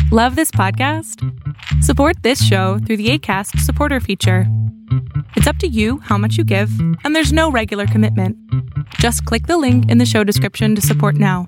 Love this podcast? Support this show through the Acast supporter feature. It's up to you how much you give, and there's no regular commitment. Just click the link in the show description to support now.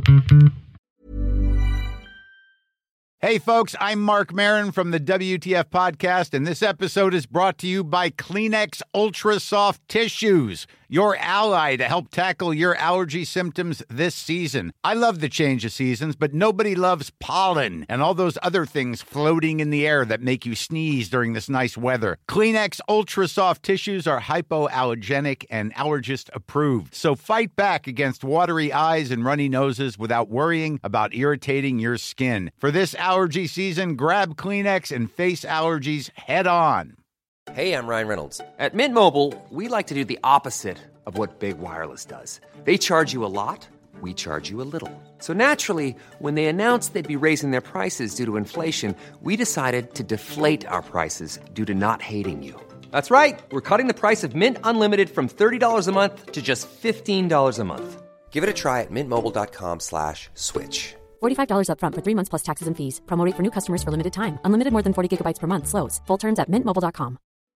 Hey, folks, I'm Mark Maron from the WTF Podcast, and this episode is brought to you by Kleenex Ultra Soft Tissues, your ally to help tackle your allergy symptoms this season. I love the change of seasons, but nobody loves pollen and all those other things floating in the air that make you sneeze during this nice weather. Kleenex Ultra Soft Tissues are hypoallergenic and allergist approved, so fight back against watery eyes and runny noses without worrying about irritating your skin. For this allergy season, grab Kleenex and face allergies head on. Hey, I'm Ryan Reynolds. At Mint Mobile, we like to do the opposite of what Big Wireless does. They charge you a lot, we charge you a little. So naturally, when they announced they'd be raising their prices due to inflation, we decided to deflate our prices due to not hating you. That's right. We're cutting the price of Mint Unlimited from $30 a month to just $15 a month. Give it a try at mintmobile.com/switch. $45 up front for 3 months plus taxes and fees. Promo rate for new customers for limited time. Unlimited more than 40 gigabytes per month. Slows full terms at mintmobile.com.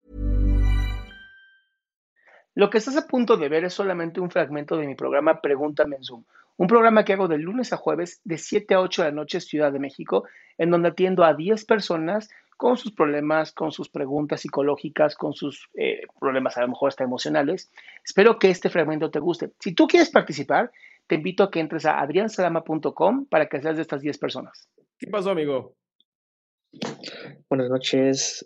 Lo que estás a punto de ver es solamente un fragmento de mi programa Pregúntame en Zoom, un programa que hago de lunes a jueves de 7 a 8 de la noche Ciudad de México, en donde atiendo a 10 personas con sus problemas, con sus preguntas psicológicas, con sus problemas a lo mejor hasta emocionales. Espero que este fragmento te guste. Si tú quieres participar, te invito a que entres a adriansalama.com para que seas de estas 10 personas. ¿Qué pasó, amigo? Buenas noches.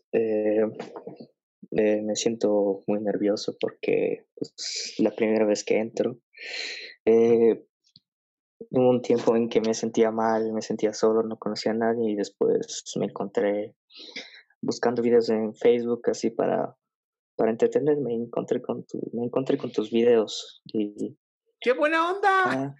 Me siento muy nervioso porque es la primera vez que entro. Hubo un tiempo en que me sentía mal, me sentía solo, no conocía a nadie y después me encontré buscando videos en Facebook así para entretenerme. Me encontré con tus videos y ¡qué buena onda!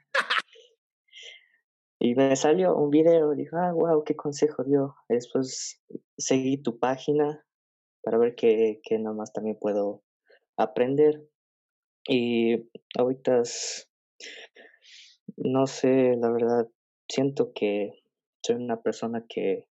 Y me salió un video, dije, wow, qué consejo dio. Después seguí tu página para ver qué nomás también puedo aprender. Y ahorita, no sé, la verdad, siento que soy una persona que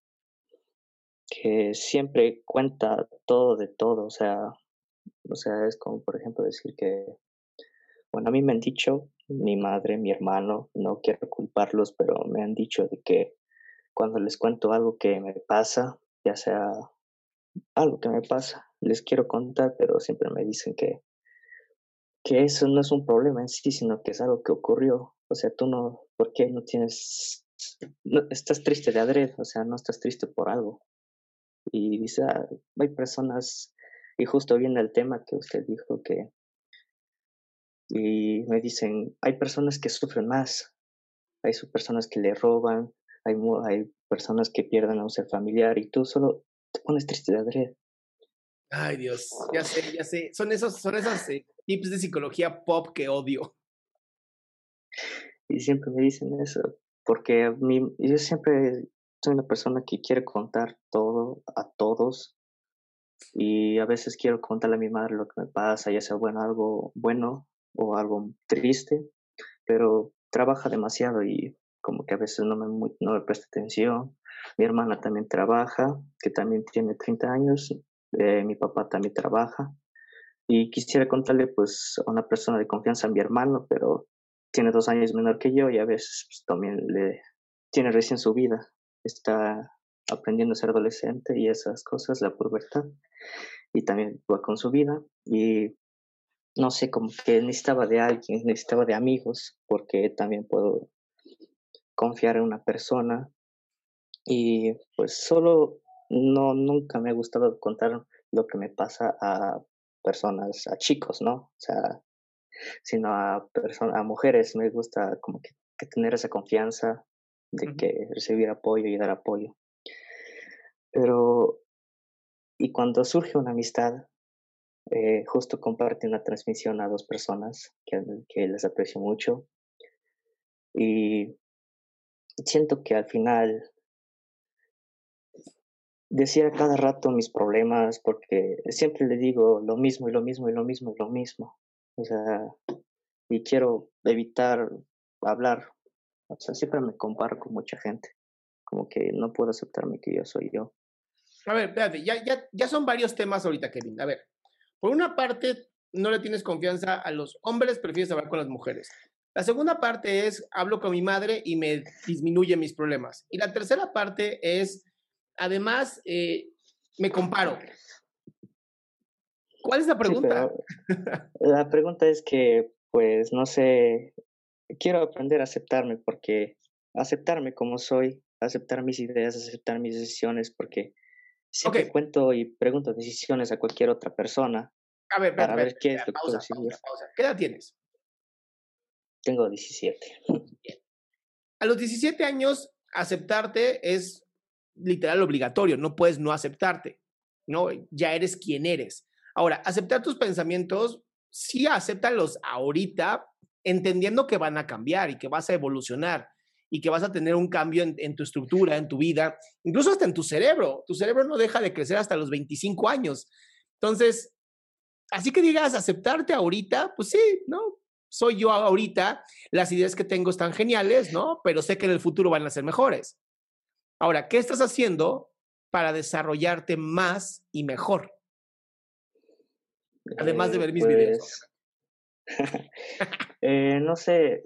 siempre cuenta todo de todo. O sea, es como, por ejemplo, decir que, bueno, a mí me han dicho, mi madre, mi hermano, no quiero culparlos, pero me han dicho de que cuando les cuento algo que me pasa, ya sea algo que me pasa, les quiero contar, pero siempre me dicen que eso no es un problema en sí, sino que es algo que ocurrió. O sea, tú no, ¿por qué no estás triste de adrede? O sea, no estás triste por algo. Y dice, hay personas, y justo viene el tema que usted dijo y me dicen, hay personas que sufren más, hay personas que le roban, hay personas que pierden a un ser familiar y tú solo te pones triste de adrede. Ay, Dios, ya sé. Son esos tips de psicología pop que odio. Y siempre me dicen eso, porque yo siempre soy una persona que quiere contar todo a todos y a veces quiero contarle a mi madre lo que me pasa, ya sea algo bueno o algo triste, pero trabaja demasiado y como que a veces no me presta atención. Mi hermana también trabaja, que también tiene 30 años, mi papá también trabaja y quisiera contarle pues a una persona de confianza, a mi hermano, pero tiene 2 años menor que yo y a veces pues, también tiene recién su vida, está aprendiendo a ser adolescente y esas cosas, la pubertad, y también va con su vida y no sé, como que necesitaba de alguien, necesitaba de amigos, porque también puedo confiar en una persona y pues nunca me ha gustado contar lo que me pasa a personas, a chicos, ¿no? O sea, sino a mujeres me gusta como que tener esa confianza de que recibir apoyo y dar apoyo. Pero, y cuando surge una amistad, justo compartí una transmisión a 2 personas que les aprecio mucho y siento que al final decía cada rato mis problemas porque siempre le digo lo mismo y lo mismo y lo mismo y lo mismo. O sea, y quiero evitar hablar. O sea, siempre me comparo con mucha gente, como que no puedo aceptarme que yo soy yo. A ver, espérate, ya son varios temas ahorita, Kevin. A ver, por una parte, no le tienes confianza a los hombres, prefieres hablar con las mujeres. La segunda parte es, hablo con mi madre y me disminuye mis problemas. Y la tercera parte es, además, me comparo. ¿Cuál es la pregunta? Sí, pero la pregunta es que, pues, no sé, quiero aprender a aceptarme, porque aceptarme como soy, aceptar mis ideas, aceptar mis decisiones, porque siempre cuento y pregunto decisiones a cualquier otra persona A ver, para ver qué es espera, lo que puedo decidir. pausa. ¿Qué edad tienes? Tengo 17. A los 17 años, aceptarte es literal obligatorio, no puedes no aceptarte, ¿no? Ya eres quien eres. Ahora, aceptar tus pensamientos, sí, acéptalos ahorita, entendiendo que van a cambiar y que vas a evolucionar y que vas a tener un cambio en tu estructura, en tu vida, incluso hasta en tu cerebro. Tu cerebro no deja de crecer hasta los 25 años. Entonces, así que digas, aceptarte ahorita, pues sí, ¿no? Soy yo ahorita, las ideas que tengo están geniales, ¿no? Pero sé que en el futuro van a ser mejores. Ahora, ¿qué estás haciendo para desarrollarte más y mejor? Además de ver mis videos. No sé,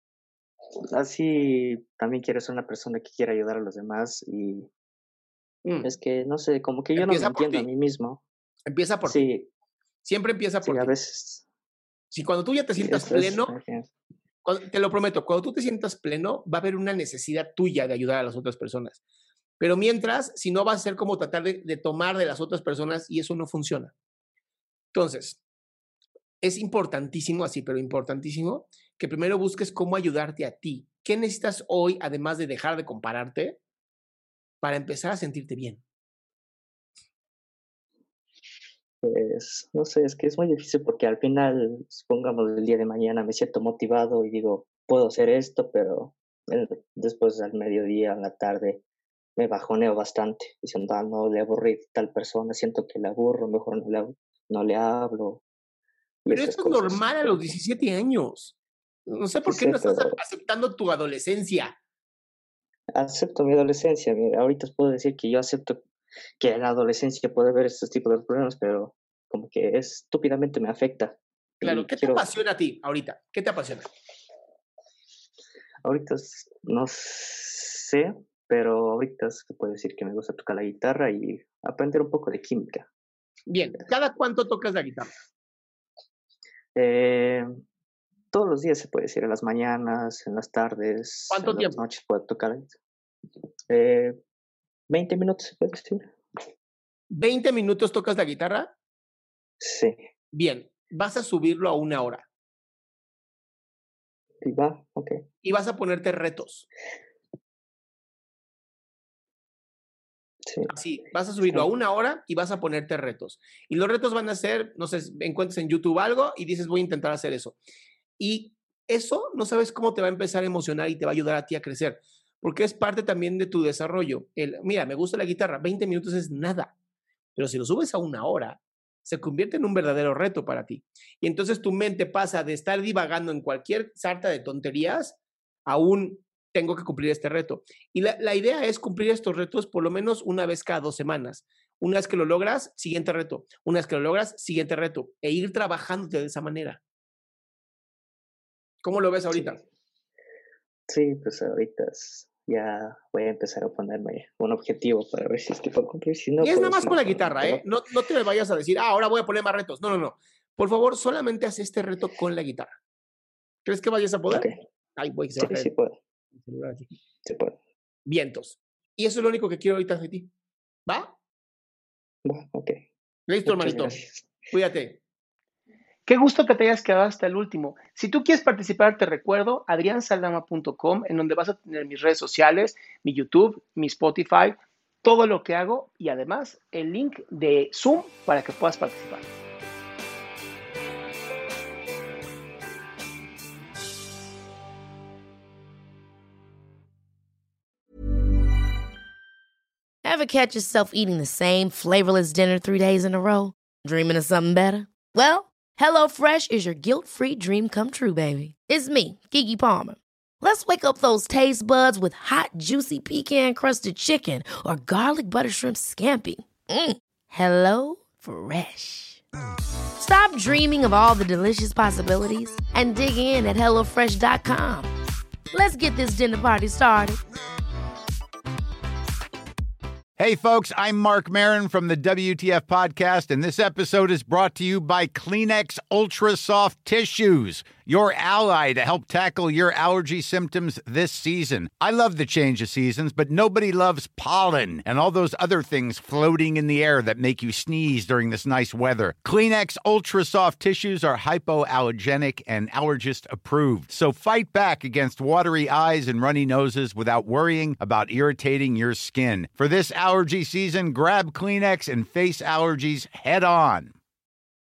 así también quiero ser una persona que quiera ayudar a los demás y es que, no sé, como que yo no me entiendo a mí mismo. Empieza por ti. Siempre empieza por ti. A veces. Si cuando tú ya te sientas pleno, te lo prometo, cuando tú te sientas pleno, va a haber una necesidad tuya de ayudar a las otras personas. Pero mientras, si no, va a ser como tratar de tomar de las otras personas y eso no funciona. Entonces, es importantísimo, así, pero importantísimo, que primero busques cómo ayudarte a ti. ¿Qué necesitas hoy, además de dejar de compararte, para empezar a sentirte bien? Pues, no sé, es que es muy difícil porque al final, supongamos el día de mañana me siento motivado y digo, puedo hacer esto, pero después al mediodía, a la tarde, me bajoneo bastante, diciendo, no, le aburrí tal persona, siento que le aburro, mejor no le hablo. Pero esto es normal a los 17 años. No sé por qué no estás aceptando tu adolescencia. Acepto mi adolescencia. Mira, ahorita puedo decir que yo acepto que en la adolescencia puede haber estos tipos de problemas, pero como que estúpidamente me afecta. Claro, ¿qué te apasiona a ti ahorita? ¿Qué te apasiona? Ahorita no sé, pero ahorita se puede decir que me gusta tocar la guitarra y aprender un poco de química. Bien, ¿cada cuánto tocas la guitarra? Todos los días se puede decir, en las mañanas, en las tardes, ¿Cuánto en tiempo? las noches puedo tocar. 20 minutos se puede decir. ¿20 minutos tocas la guitarra? Sí. Bien, vas a subirlo a 1 hora. Y va, ok. Y vas a ponerte retos. Sí. Así, vas a subirlo a 1 hora y vas a ponerte retos. Y los retos van a ser, no sé, encuentras en YouTube algo y dices, voy a intentar hacer eso. Y eso no sabes cómo te va a empezar a emocionar y te va a ayudar a ti a crecer, porque es parte también de tu desarrollo. Mira, me gusta la guitarra, 20 minutos es nada, pero si lo subes a 1 hora, se convierte en un verdadero reto para ti. Y entonces tu mente pasa de estar divagando en cualquier sarta de tonterías a un tengo que cumplir este reto. Y la idea es cumplir estos retos por lo menos una vez cada 2 semanas. Una vez que lo logras, siguiente reto. Una vez que lo logras, siguiente reto. E ir trabajándote de esa manera. ¿Cómo lo ves ahorita? Sí, pues ahorita ya voy a empezar a ponerme un objetivo para ver si es que puedo cumplir. Si no, y es nada pues, más con la guitarra, ¿eh? No te vayas a decir, ahora voy a poner más retos. No. Por favor, solamente haz este reto con la guitarra. ¿Crees que vayas a poder? Okay. Ay, voy, sí puedo. Sí puedo. Vientos. Y eso es lo único que quiero ahorita de ti. ¿Va? Va, ok. Listo, hermanito. Cuídate. Qué gusto que te hayas quedado hasta el último. Si tú quieres participar, te recuerdo adriansaldama.com, en donde vas a tener mis redes sociales, mi YouTube, mi Spotify, todo lo que hago y además el link de Zoom para que puedas participar. Ever catch yourself eating the same flavorless dinner 3 days in a row? Dreaming of something better? Well, HelloFresh is your guilt-free dream come true, baby. It's me, Keke Palmer. Let's wake up those taste buds with hot, juicy pecan-crusted chicken or garlic butter shrimp scampi. Hello Fresh. Stop dreaming of all the delicious possibilities and dig in at HelloFresh.com. Let's get this dinner party started. Hey, folks, I'm Mark Maron from the WTF Podcast, and this episode is brought to you by Kleenex Ultra Soft Tissues, your ally to help tackle your allergy symptoms this season. I love the change of seasons, but nobody loves pollen and all those other things floating in the air that make you sneeze during this nice weather. Kleenex Ultra Soft Tissues are hypoallergenic and allergist approved, so fight back against watery eyes and runny noses without worrying about irritating your skin. For this allergy season, grab Kleenex and face allergies head on.